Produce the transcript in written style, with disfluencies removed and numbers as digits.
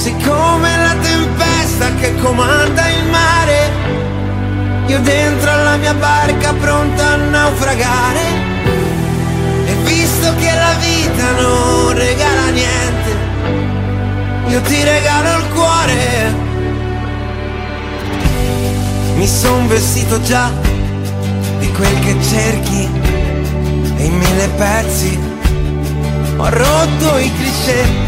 sei come la tempesta che comanda il mare, io dentro alla mia barca pronta a naufragare. E visto che la vita non regala niente, io ti regalo il cuore. Mi son vestito già di quel che cerchi e in 1000 pezzi ho rotto i cliché